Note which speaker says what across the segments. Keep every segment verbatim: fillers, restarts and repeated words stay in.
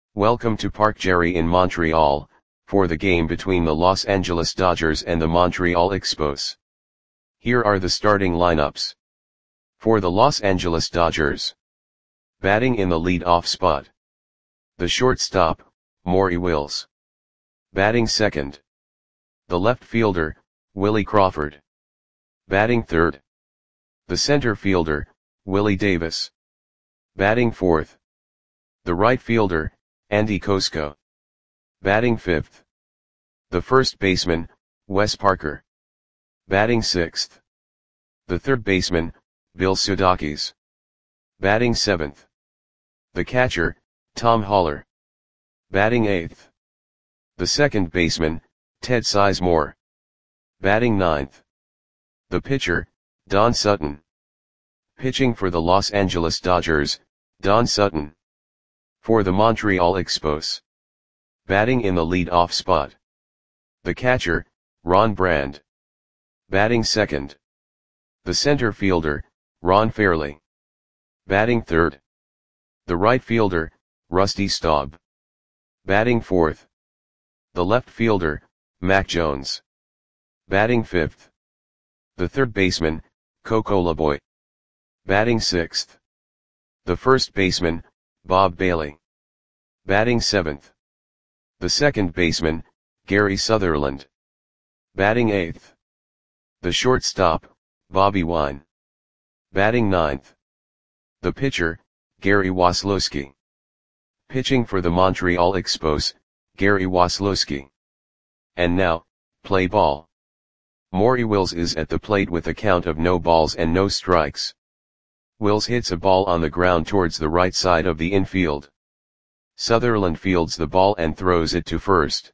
Speaker 1: Welcome to Parc Jerry in Montreal, for the game between the Los Angeles Dodgers and the Montreal Expos. Here are the starting lineups. For the Los Angeles Dodgers. Batting in the lead-off spot. The shortstop, Maury Wills. Batting second. The left fielder, Willie Crawford. Batting third. The center fielder, Willie Davis. Batting fourth. The right fielder, Andy Kosko. Batting fifth. The first baseman, Wes Parker. Batting sixth. The third baseman, Bill Sudakis. Batting seventh. The catcher, Tom Haller. Batting eighth. The second baseman, Ted Sizemore. Batting ninth. The pitcher, Don Sutton. Pitching for the Los Angeles Dodgers, Don Sutton. For the Montreal Expos. Batting in the lead-off spot. The catcher, Ron Brand. Batting second. The center fielder, Ron Fairly. Batting third. The right fielder, Rusty Staub. Batting fourth. The left fielder, Mac Jones. Batting fifth. The third baseman, Coco LeBoy. Batting sixth. The first baseman, Bob Bailey. Batting seventh. The second baseman, Gary Sutherland. Batting eighth. The shortstop, Bobby Wine. Batting ninth. The pitcher, Gary Waslowski. Pitching for the Montreal Expos, Gary Waslowski. And now, play ball. Maury Wills is at the plate with a count of no balls and no strikes. Wills hits a ball on the ground towards the right side of the infield. Sutherland fields the ball and throws it to first.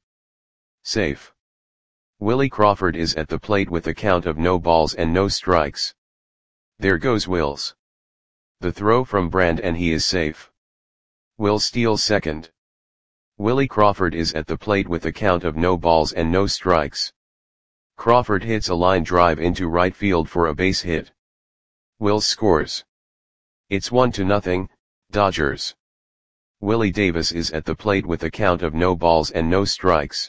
Speaker 1: Safe. Willie Crawford is at the plate with a count of no balls and no strikes. There goes Wills. The throw from Brand and he is safe. Wills steals second. Willie Crawford is at the plate with a count of no balls and no strikes. Crawford hits a line drive into right field for a base hit. Wills scores. It's one to nothing, Dodgers. Willie Davis is at the plate with a count of no balls and no strikes.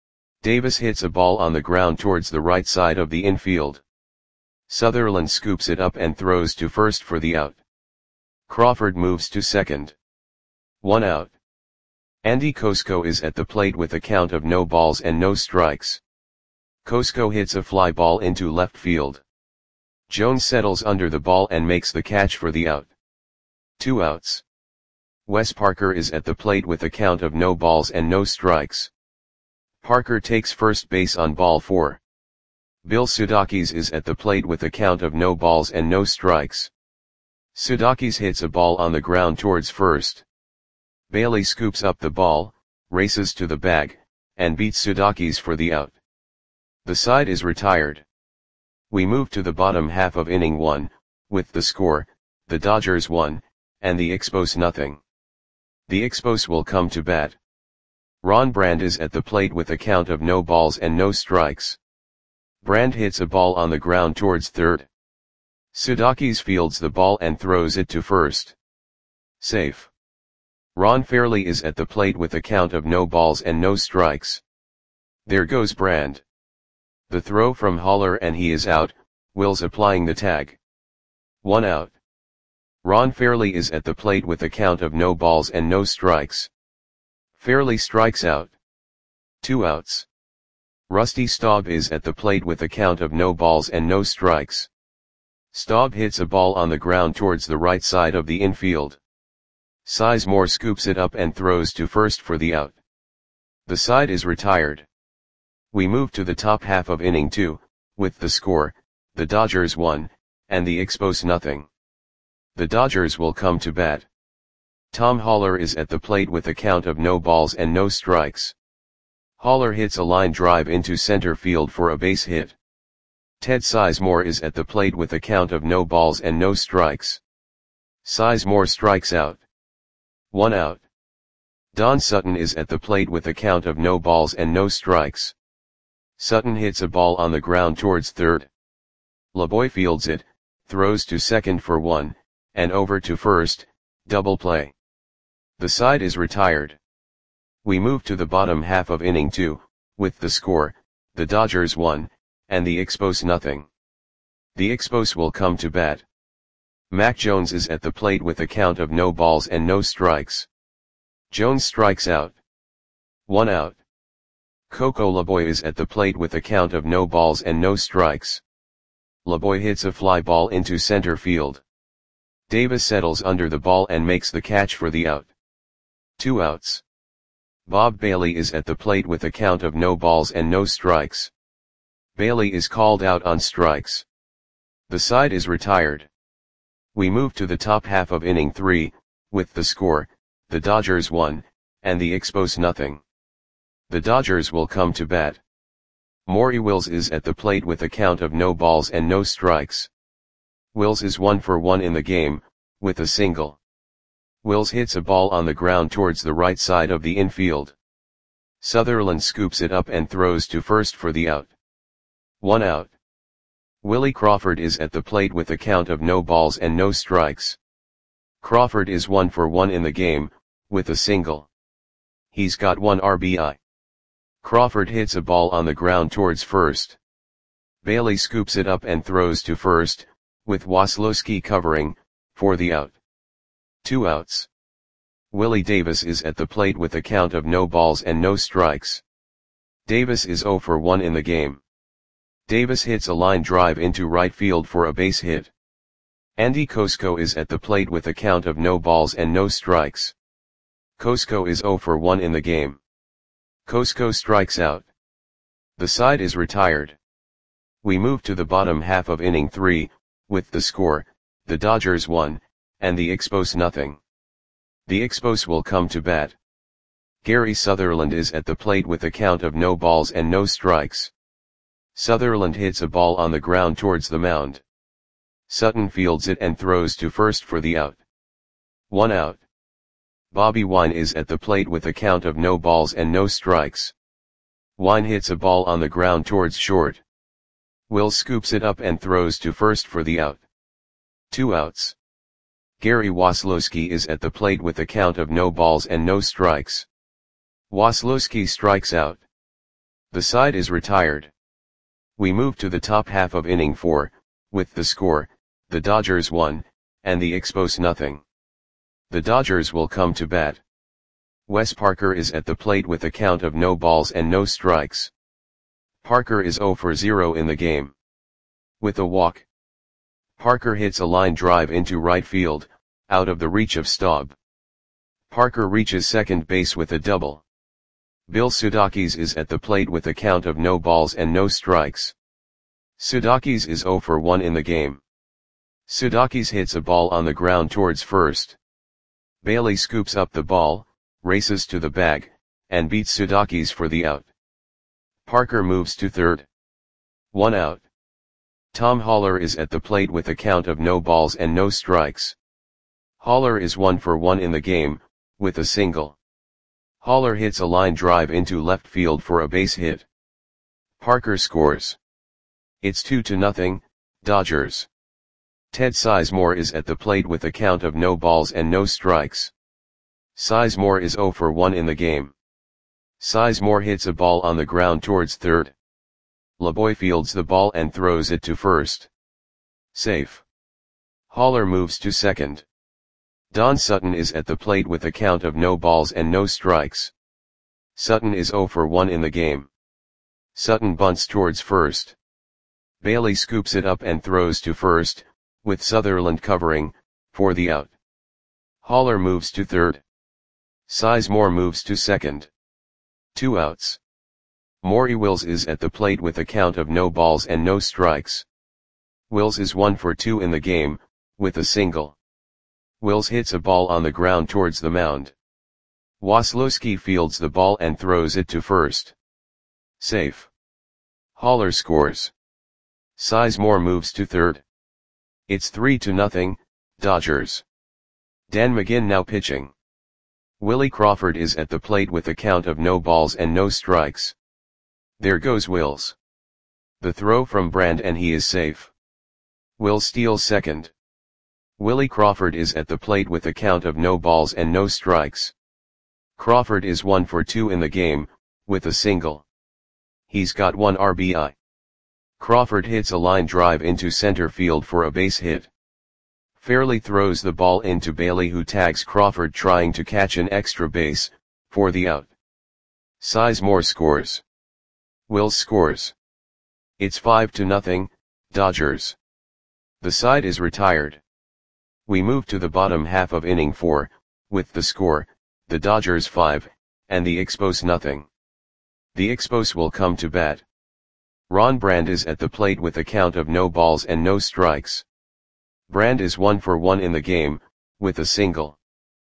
Speaker 1: Davis hits a ball on the ground towards the right side of the infield. Sutherland scoops it up and throws to first for the out. Crawford moves to second. One out. Andy Kosko is at the plate with a count of no balls and no strikes. Kosko hits a fly ball into left field. Jones settles under the ball and makes the catch for the out. Two outs. Wes Parker is at the plate with a count of no balls and no strikes. Parker takes first base on ball four. Bill Sudakis is at the plate with a count of no balls and no strikes. Sudakis hits a ball on the ground towards first. Bailey scoops up the ball, races to the bag, and beats Sudakis for the out. The side is retired. We move to the bottom half of inning one, with the score, the Dodgers one, and the Expos nothing. The Expos will come to bat. Ron Brand is at the plate with a count of no balls and no strikes. Brand hits a ball on the ground towards third. Sudakis fields the ball and throws it to first. Safe. Ron Fairly is at the plate with a count of no balls and no strikes. There goes Brand. The throw from Haller and he is out, Wills applying the tag. One out. Ron Fairly is at the plate with a count of no balls and no strikes. Fairly strikes out. Two outs. Rusty Staub is at the plate with a count of no balls and no strikes. Staub hits a ball on the ground towards the right side of the infield. Sizemore scoops it up and throws to first for the out. The side is retired. We move to the top half of inning two, with the score, the Dodgers one, and the Expos nothing. The Dodgers will come to bat. Tom Haller is at the plate with a count of no balls and no strikes. Haller hits a line drive into center field for a base hit. Ted Sizemore is at the plate with a count of no balls and no strikes. Sizemore strikes out. One out. Don Sutton is at the plate with a count of no balls and no strikes. Sutton hits a ball on the ground towards third. LeBoy fields it, throws to second for one, and over to first, double play. The side is retired. We move to the bottom half of inning two, with the score, the Dodgers one, and the Expos nothing. The Expos will come to bat. Mac Jones is at the plate with a count of no balls and no strikes. Jones strikes out. One out. Coco LeBoy is at the plate with a count of no balls and no strikes. LeBoy hits a fly ball into center field. Davis settles under the ball and makes the catch for the out. Two outs. Bob Bailey is at the plate with a count of no balls and no strikes. Bailey is called out on strikes. The side is retired. We move to the top half of inning three, with the score, the Dodgers one, and the Expos nothing. The Dodgers will come to bat. Maury Wills is at the plate with a count of no balls and no strikes. Wills is one for one in the game, with a single. Wills hits a ball on the ground towards the right side of the infield. Sutherland scoops it up and throws to first for the out. One out. Willie Crawford is at the plate with a count of no balls and no strikes. Crawford is one for one in the game, with a single. He's got one R B I. Crawford hits a ball on the ground towards first. Bailey scoops it up and throws to first, with Waslowski covering, for the out. Two outs. Willie Davis is at the plate with a count of no balls and no strikes. Davis is zero for one in the game. Davis hits a line drive into right field for a base hit. Andy Kosko is at the plate with a count of no balls and no strikes. Kosko is zero for one in the game. Kosko strikes out. The side is retired. We move to the bottom half of inning three, with the score, the Dodgers one, and the Expos nothing. The Expos will come to bat. Gary Sutherland is at the plate with a count of no balls and no strikes. Sutherland hits a ball on the ground towards the mound. Sutton fields it and throws to first for the out. One out. Bobby Wine is at the plate with a count of no balls and no strikes. Wine hits a ball on the ground towards short. Will scoops it up and throws to first for the out. Two outs. Gary Waslowski is at the plate with a count of no balls and no strikes. Waslowski strikes out. The side is retired. We move to the top half of inning four, with the score, the Dodgers one, and the Expos nothing. The Dodgers will come to bat. Wes Parker is at the plate with a count of no balls and no strikes. Parker is zero for zero in the game. With a walk. Parker hits a line drive into right field, out of the reach of Staub. Parker reaches second base with a double. Bill Sudakis is at the plate with a count of no balls and no strikes. Sudakis is zero for one in the game. Sudakis hits a ball on the ground towards first. Bailey scoops up the ball, races to the bag, and beats Sudakis for the out. Parker moves to third. One out. Tom Haller is at the plate with a count of no balls and no strikes. Haller is one for one in the game, with a single. Haller hits a line drive into left field for a base hit. Parker scores. It's two to nothing, Dodgers. Ted Sizemore is at the plate with a count of no balls and no strikes. Sizemore is zero for one in the game. Sizemore hits a ball on the ground towards third. LeBoy fields the ball and throws it to first. Safe. Haller moves to second. Don Sutton is at the plate with a count of no balls and no strikes. Sutton is zero for one in the game. Sutton bunts towards first. Bailey scoops it up and throws to first, with Sutherland covering, for the out. Haller moves to third. Sizemore moves to second. Two outs. Maury Wills is at the plate with a count of no balls and no strikes. Wills is one for two in the game, with a single. Wills hits a ball on the ground towards the mound. Waslowski fields the ball and throws it to first. Safe. Haller scores. Sizemore moves to third. It's three to nothing, Dodgers. Dan McGinn now pitching. Willie Crawford is at the plate with a count of no balls and no strikes. There goes Wills. The throw from Brand and he is safe. Will steals second. Willie Crawford is at the plate with a count of no balls and no strikes. Crawford is one for two in the game, with a single. He's got one R B I. Crawford hits a line drive into center field for a base hit. Fairley throws the ball into Bailey, who tags Crawford trying to catch an extra base, for the out. Sizemore scores. Wills scores. It's five to nothing, Dodgers. The side is retired. We move to the bottom half of inning four, with the score, the Dodgers five, and the Expos nothing. The Expos will come to bat. Ron Brand is at the plate with a count of no balls and no strikes. Brand is one for one in the game, with a single.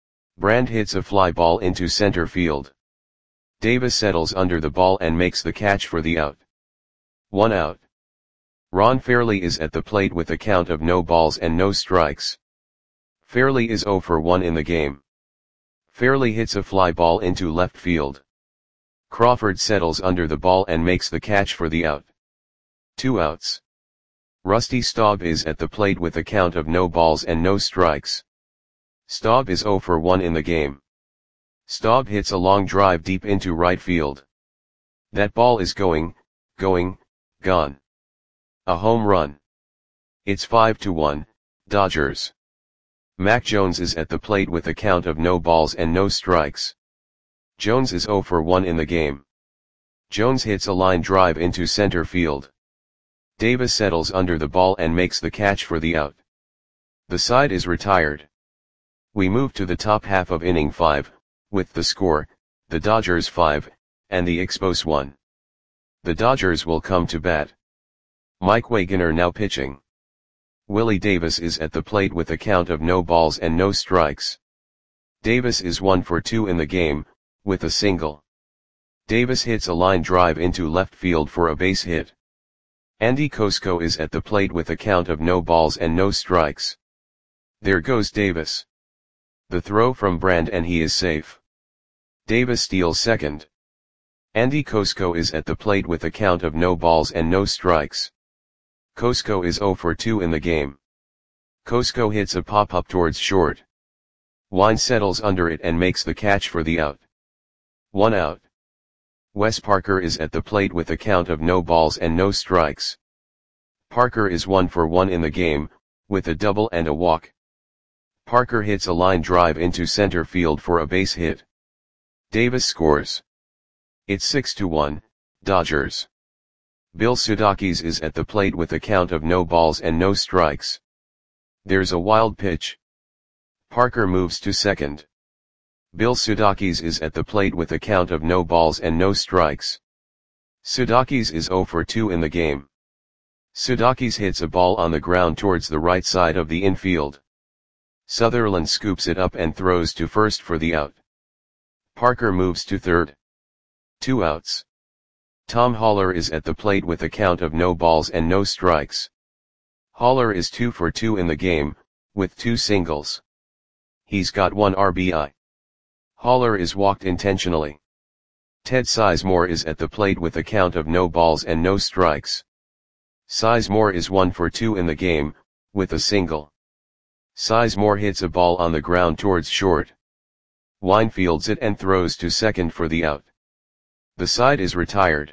Speaker 1: Brand hits a fly ball into center field. Davis settles under the ball and makes the catch for the out. One out. Ron Fairley is at the plate with a count of no balls and no strikes. Fairley is zero for one in the game. Fairley hits a fly ball into left field. Crawford settles under the ball and makes the catch for the out. Two outs. Rusty Staub is at the plate with a count of no balls and no strikes. Staub is zero for one in the game. Staub hits a long drive deep into right field. That ball is going, going, gone. A home run. It's five to one, Dodgers. Mac Jones is at the plate with a count of no balls and no strikes. Jones is zero for one in the game. Jones hits a line drive into center field. Davis settles under the ball and makes the catch for the out. The side is retired. We move to the top half of inning five, with the score, the Dodgers five, and the Expos one. The Dodgers will come to bat. Mike Wagoner now pitching. Willie Davis is at the plate with a count of no balls and no strikes. Davis is one for two in the game, with a single. Davis hits a line drive into left field for a base hit. Andy Kosko is at the plate with a count of no balls and no strikes. There goes Davis. The throw from Brand and he is safe. Davis steals second. Andy Kosko is at the plate with a count of no balls and no strikes. Kosko is zero for two in the game. Kosko hits a pop-up towards short. Wine settles under it and makes the catch for the out. One out. Wes Parker is at the plate with a count of no balls and no strikes. Parker is one for one in the game, with a double and a walk. Parker hits a line drive into center field for a base hit. Davis scores. It's six to one, Dodgers. Bill Sudakis is at the plate with a count of no balls and no strikes. There's a wild pitch. Parker moves to second. Bill Sudakis is at the plate with a count of no balls and no strikes. Sudakis is zero for two in the game. Sudakis hits a ball on the ground towards the right side of the infield. Sutherland scoops it up and throws to first for the out. Parker moves to third. Two outs. Tom Haller is at the plate with a count of no balls and no strikes. Haller is two for two in the game, with two singles. He's got one R B I. Haller is walked intentionally. Ted Sizemore is at the plate with a count of no balls and no strikes. Sizemore is one for two in the game, with a single. Sizemore hits a ball on the ground towards short. Wine fields it and throws to second for the out. The side is retired.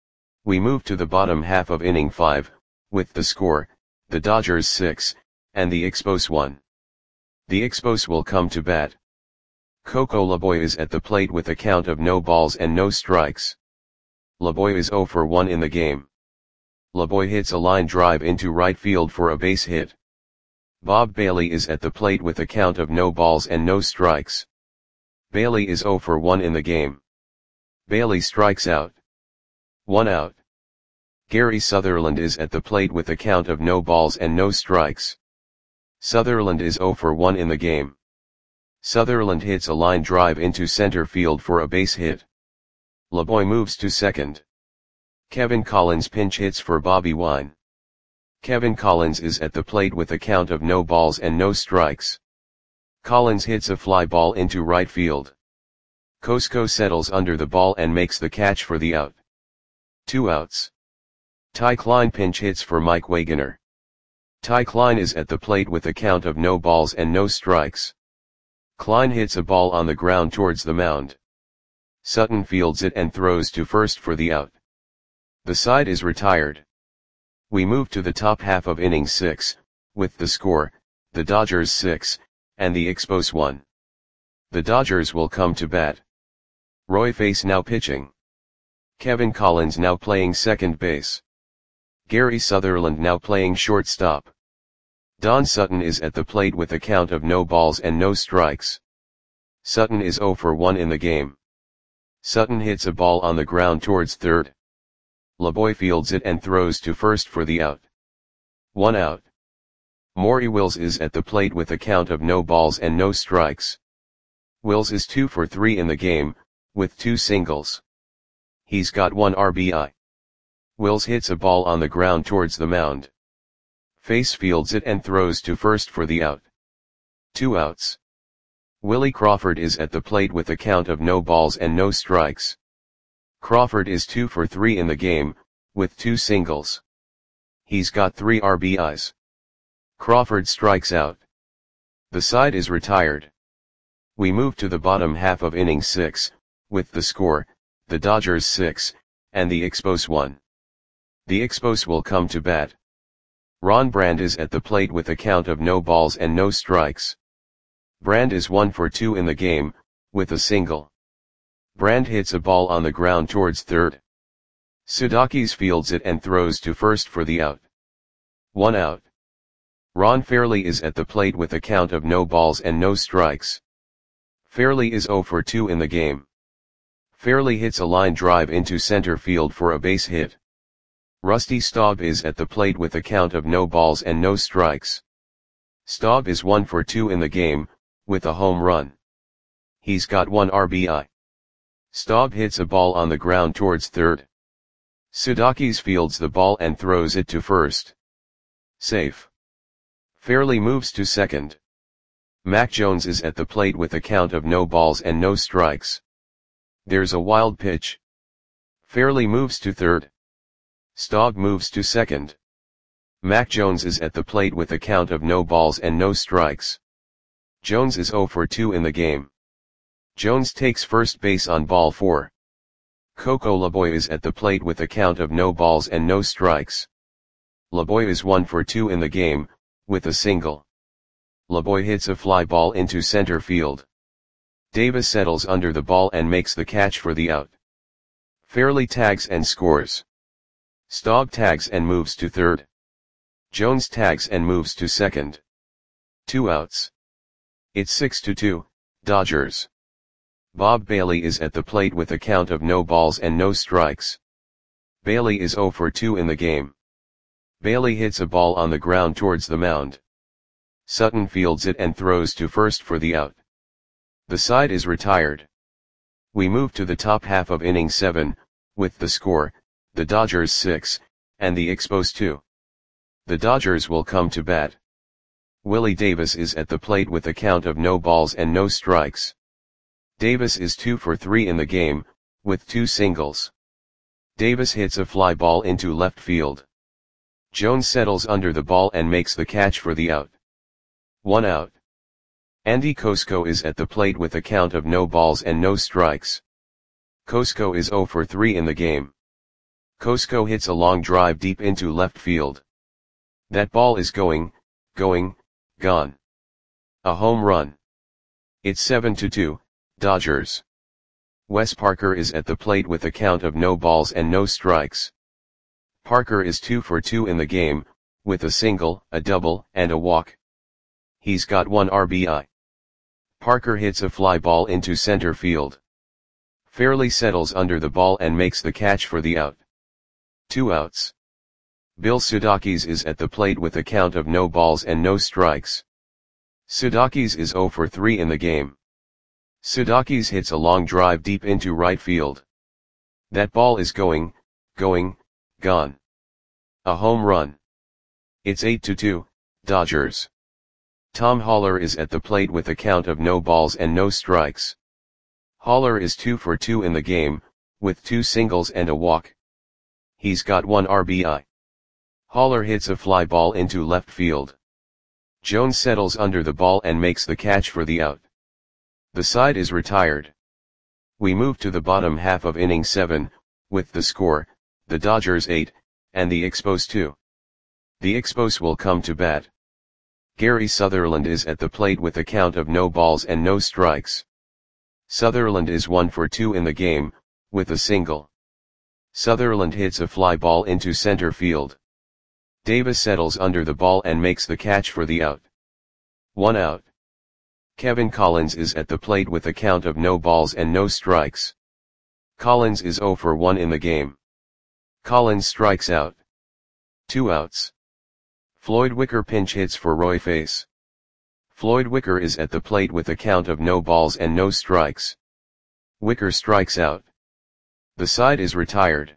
Speaker 1: We move to the bottom half of inning five, with the score, the Dodgers six, and the Expos one. The Expos will come to bat. Coco Laboy is at the plate with a count of no balls and no strikes. Laboy is zero for one in the game. Laboy hits a line drive into right field for a base hit. Bob Bailey is at the plate with a count of no balls and no strikes. Bailey is zero for one in the game. Bailey strikes out. One out. Gary Sutherland is at the plate with a count of no balls and no strikes. Sutherland is zero for one in the game. Sutherland hits a line drive into center field for a base hit. Laboy moves to second. Kevin Collins pinch hits for Bobby Wine. Kevin Collins is at the plate with a count of no balls and no strikes. Collins hits a fly ball into right field. Kosko settles under the ball and makes the catch for the out. Two outs. Ty Klein pinch hits for Mike Wagoner. Ty Klein is at the plate with a count of no balls and no strikes. Klein hits a ball on the ground towards the mound. Sutton fields it and throws to first for the out. The side is retired. We move to the top half of inning six, with the score, the Dodgers six, and the Expos one. The Dodgers will come to bat. Roy Face now pitching. Kevin Collins now playing second base. Gary Sutherland now playing shortstop. Don Sutton is at the plate with a count of no balls and no strikes. Sutton is oh for one in the game. Sutton hits a ball on the ground towards third. LeBoy fields it and throws to first for the out. One out. Maury Wills is at the plate with a count of no balls and no strikes. Wills is two for three in the game, with two singles. He's got one R B I. Wills hits a ball on the ground towards the mound. Face fields it and throws to first for the out. Two outs. Willie Crawford is at the plate with a count of no balls and no strikes. Crawford is two for three in the game, with two singles. He's got three R B Is. Crawford strikes out. The side is retired. We move to the bottom half of inning six, with the score, the Dodgers six, and the Expos one. The Expos will come to bat. Ron Brand is at the plate with a count of no balls and no strikes. Brand is one for two in the game, with a single. Brand hits a ball on the ground towards third. Sudakis fields it and throws to first for the out. One out. Ron Fairley is at the plate with a count of no balls and no strikes. Fairley is oh for two in the game. Fairley hits a line drive into center field for a base hit. Rusty Staub is at the plate with a count of no balls and no strikes. Staub is one for two in the game, with a home run. He's got one R B I. Staub hits a ball on the ground towards third. Sudakis fields the ball and throws it to first. Safe. Fairley moves to second. Mac Jones is at the plate with a count of no balls and no strikes. There's a wild pitch. Fairley moves to third. Staub moves to second. Mac Jones is at the plate with a count of no balls and no strikes. Jones is oh for two in the game. Jones takes first base on ball four. Coco LeBoy is at the plate with a count of no balls and no strikes. LeBoy is one for two in the game, with a single. LeBoy hits a fly ball into center field. Davis settles under the ball and makes the catch for the out. Fairley tags and scores. Staub tags and moves to third. Jones tags and moves to second. Two outs. It's six to two, Dodgers. Bob Bailey is at the plate with a count of no balls and no strikes. Bailey is oh for two in the game. Bailey hits a ball on the ground towards the mound. Sutton fields it and throws to first for the out. The side is retired. We move to the top half of inning seven, with the score, the Dodgers six, and the Expos two. The Dodgers will come to bat. Willie Davis is at the plate with a count of no balls and no strikes. Davis is two for three in the game, with two singles. Davis hits a fly ball into left field. Jones settles under the ball and makes the catch for the out. One out. Andy Kosko is at the plate with a count of no balls and no strikes. Kosko is oh for three in the game. Kosko hits a long drive deep into left field. That ball is going, going, gone. A home run. It's seven to two, Dodgers. Wes Parker is at the plate with a count of no balls and no strikes. Parker is two for two in the game, with a single, a double, and a walk. He's got one R B I. Parker hits a fly ball into center field. Fairley settles under the ball and makes the catch for the out. Two outs. Bill Sudakis is at the plate with a count of no balls and no strikes. Sudakis is oh for three in the game. Sudakis hits a long drive deep into right field. That ball is going, going, gone. A home run. It's eight to two, Dodgers. Tom Haller is at the plate with a count of no balls and no strikes. Haller is two for two in the game, with two singles and a walk. He's got one R B I. Haller hits a fly ball into left field. Jones settles under the ball and makes the catch for the out. The side is retired. We move to the bottom half of inning seven, with the score, the Dodgers eight, and the Expos two. The Expos will come to bat. Gary Sutherland is at the plate with a count of no balls and no strikes. Sutherland is one for two in the game, with a single. Sutherland hits a fly ball into center field. Davis settles under the ball and makes the catch for the out. One out. Kevin Collins is at the plate with a count of no balls and no strikes. Collins is zero for one in the game. Collins strikes out. Two outs. Floyd Wicker pinch hits for Roy Face. Floyd Wicker is at the plate with a count of no balls and no strikes. Wicker strikes out. The side is retired.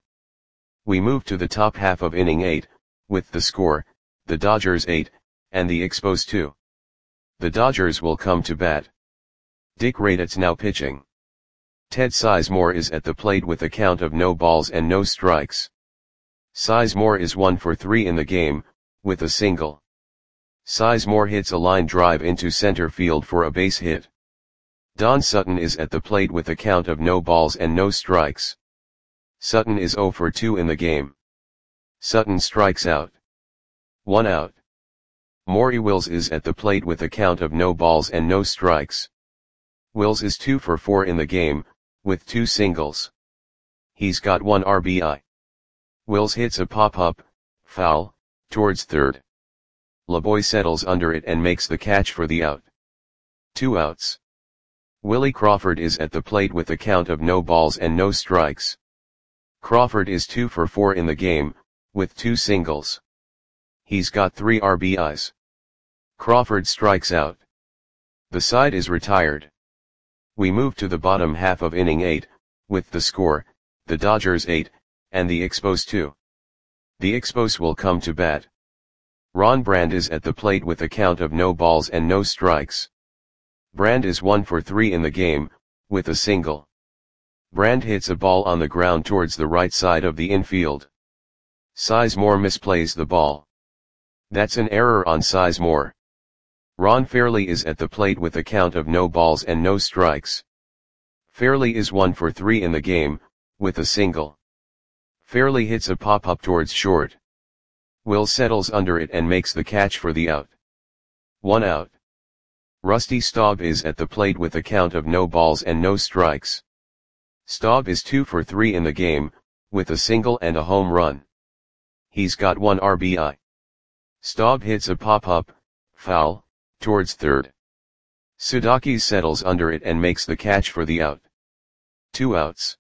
Speaker 1: We move to the top half of inning eight, with the score, the Dodgers eight, and the Expos two. The Dodgers will come to bat. Dick Raditz now pitching. Ted Sizemore is at the plate with a count of no balls and no strikes. Sizemore is one for three in the game, with a single. Sizemore hits a line drive into center field for a base hit. Don Sutton is at the plate with a count of no balls and no strikes. Sutton is zero for two in the game. Sutton strikes out. One out. Maury Wills is at the plate with a count of no balls and no strikes. Wills is two for four in the game, with two singles. He's got one R B I. Wills hits a pop-up, foul, towards third. LeBoy settles under it and makes the catch for the out. Two outs. Willie Crawford is at the plate with a count of no balls and no strikes. Crawford is two for four in the game, with two singles. He's got three R B Is. Crawford strikes out. The side is retired. We move to the bottom half of inning eight, with the score, the Dodgers eight, and the Expos two. The Expos will come to bat. Ron Brand is at the plate with a count of no balls and no strikes. Brand is one for three in the game, with a single. Brand hits a ball on the ground towards the right side of the infield. Sizemore misplays the ball. That's an error on Sizemore. Ron Fairley is at the plate with a count of no balls and no strikes. Fairley is one for three in the game, with a single. Fairley hits a pop-up towards short. Will settles under it and makes the catch for the out. One out. Rusty Staub is at the plate with a count of no balls and no strikes. Staub is two for three in the game, with a single and a home run. He's got one R B I. Staub hits a pop-up, foul, towards third. Sudakis settles under it and makes the catch for the out. Two outs.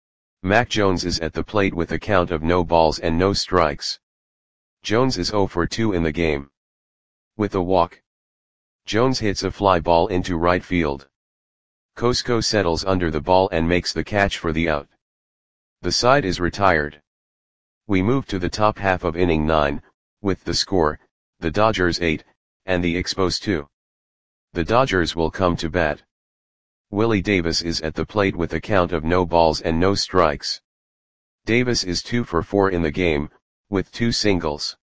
Speaker 1: Mac Jones is at the plate with a count of no balls and no strikes. Jones is zero for two in the game. With a walk. Jones hits a fly ball into right field. Cosco settles under the ball and makes the catch for the out. The side is retired. We move to the top half of inning nine, with the score, the Dodgers eight, and the Expos two. The Dodgers will come to bat. Willie Davis is at the plate with a count of no balls and no strikes. Davis is two for four in the game, with two singles.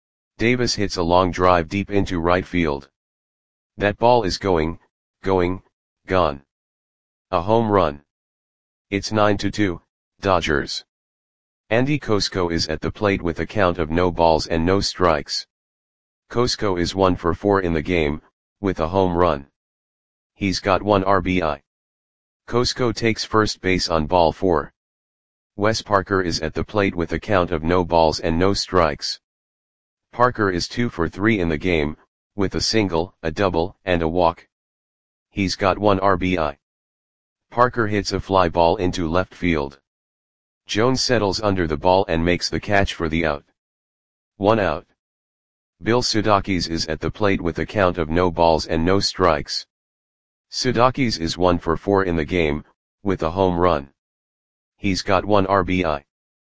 Speaker 1: Davis hits a long drive deep into right field. That ball is going, going, gone. A home run. It's nine to two, Dodgers. Andy Cosco is at the plate with a count of no balls and no strikes. Cosco is one for four in the game, with a home run. He's got one R B I. Cosco takes first base on ball four. Wes Parker is at the plate with a count of no balls and no strikes. Parker is two for three in the game, with a single, a double, and a walk. He's got one R B I. Parker hits a fly ball into left field. Jones settles under the ball and makes the catch for the out. One out. Bill Sudakis is at the plate with a count of no balls and no strikes. Sudakis is one for four in the game, with a home run. He's got one R B I.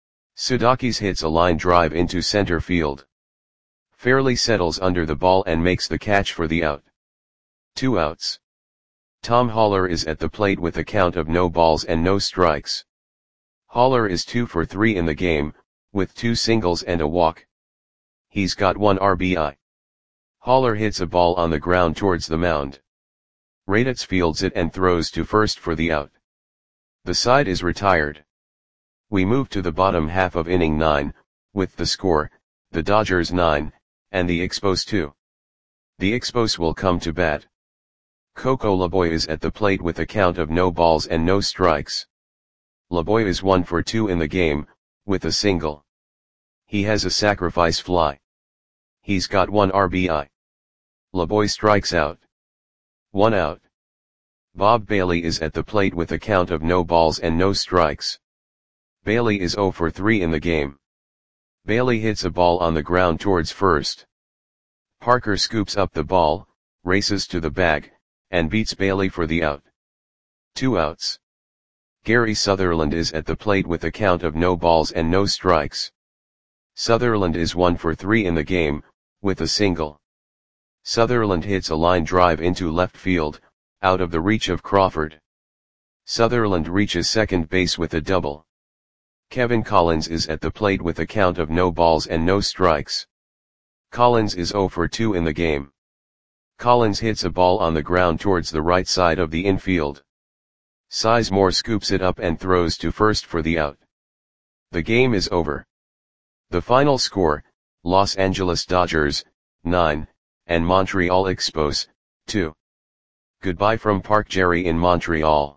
Speaker 1: Sudakis hits a line drive into center field. Fairley settles under the ball and makes the catch for the out. Two outs. Tom Haller is at the plate with a count of no balls and no strikes. Haller is two for three in the game, with two singles and a walk. He's got one R B I. Haller hits a ball on the ground towards the mound. Raditz fields it and throws to first for the out. The side is retired. We move to the bottom half of inning nine, with the score, the Dodgers nine, and the Expos two. The Expos will come to bat. Coco Laboy is at the plate with a count of no balls and no strikes. Laboy is one for two in the game, with a single. He has a sacrifice fly. He's got one R B I. Laboy strikes out. One out. Bob Bailey is at the plate with a count of no balls and no strikes. Bailey is zero for three in the game. Bailey hits a ball on the ground towards first. Parker scoops up the ball, races to the bag, and beats Bailey for the out. Two outs. Gary Sutherland is at the plate with a count of no balls and no strikes. Sutherland is one for three in the game, with a single. Sutherland hits a line drive into left field, out of the reach of Crawford. Sutherland reaches second base with a double. Kevin Collins is at the plate with a count of no balls and no strikes. Collins is zero for two in the game. Collins hits a ball on the ground towards the right side of the infield. Sizemore scoops it up and throws to first for the out. The game is over. The final score, Los Angeles Dodgers, nine, and Montreal Expos, two. Goodbye from Park Jerry in Montreal.